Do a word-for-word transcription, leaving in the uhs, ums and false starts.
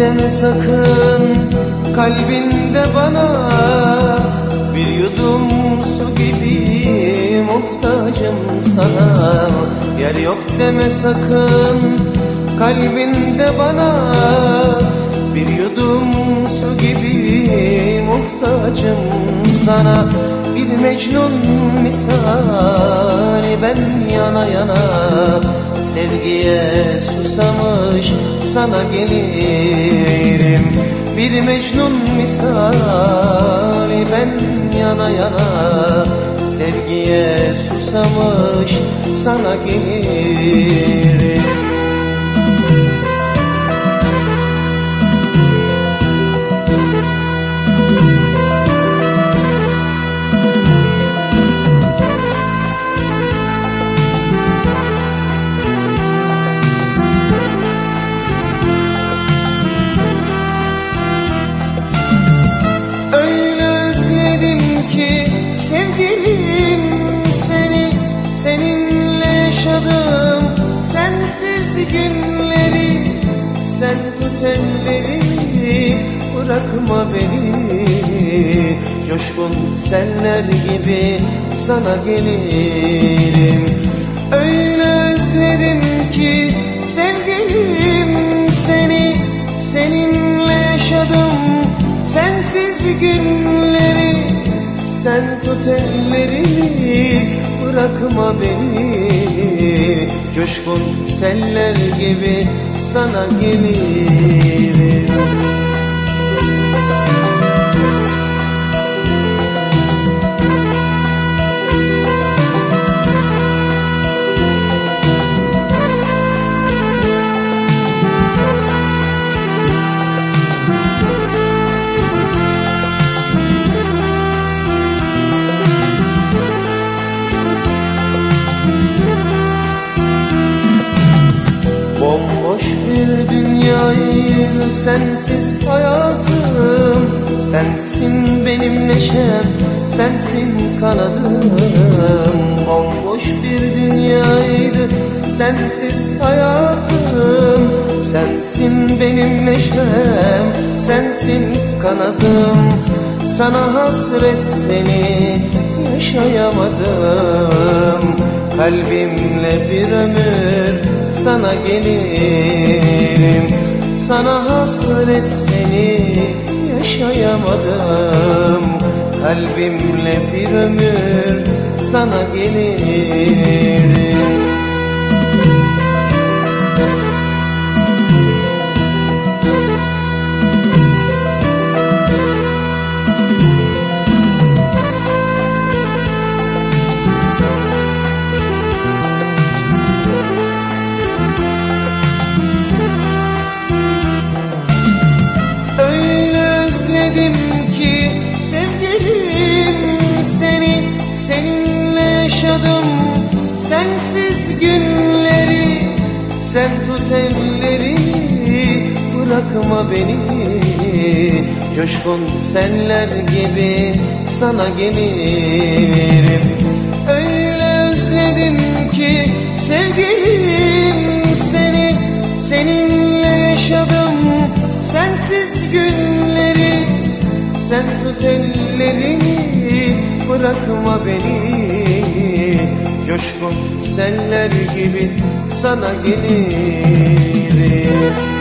deme sakın kalbinde bana, bir yudum su gibi muhtacım sana. Yer yok deme sakın kalbinde bana, bir yudum su gibi muhtacım sana. Bir Mecnun misali ben yana yana, sevgiye susamış sana gelirim. Bir Mecnun misali ben yana yana, sevgiye susamış sana gelirim. Günleri sen tut ellerimi, bırakma beni. Coşkun seller gibi sana gelirim. Öyle özledim ki sevgilim seni, seninle yaşadım sensiz günleri. Sen tut ellerimi, bırakma beni. Coşkun seller gibi sana gelirim. Bomboş bir dünyayı sensiz hayatım, sensin benim neşem, sensin kanadım. Bomboş bir dünyaydı sensiz hayatım, sensin benim neşem, sensin kanadım. Sana hasret seni yaşayamadım, kalbimle bir ömür sana gelirim. Sana hasret seni yaşayamadım, kalbimle bir ömür sana gelirim. Sensiz günleri sen tut ellerimi, bırakma beni. Coşkun seller gibi sana gelirim. Öyle özledim ki sevgilim seni, seninle yaşadım sensiz günleri. Sen tut ellerimi, bırakma beni. Coşkun seller gibi sana gelirim.